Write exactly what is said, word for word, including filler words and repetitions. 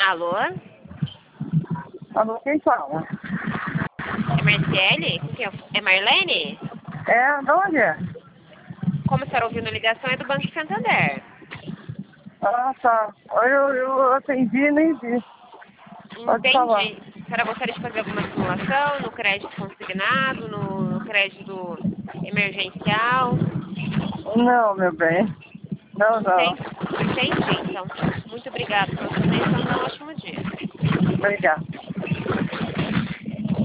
Alô? Alô, quem fala? É Marciele? Quem é? É Marlene? É, de onde é? Como a senhora ouviu na ligação, é do Banco Santander. Ah, tá. Eu, eu atendi e nem vi. Pode falar. Entendi. A senhora gostaria de fazer alguma simulação no crédito consignado, no, no crédito emergencial? Não, meu bem. Não, não. Entendi. Entendi, então. Muito obrigada pela sua atenção e um ótimo dia. Obrigado.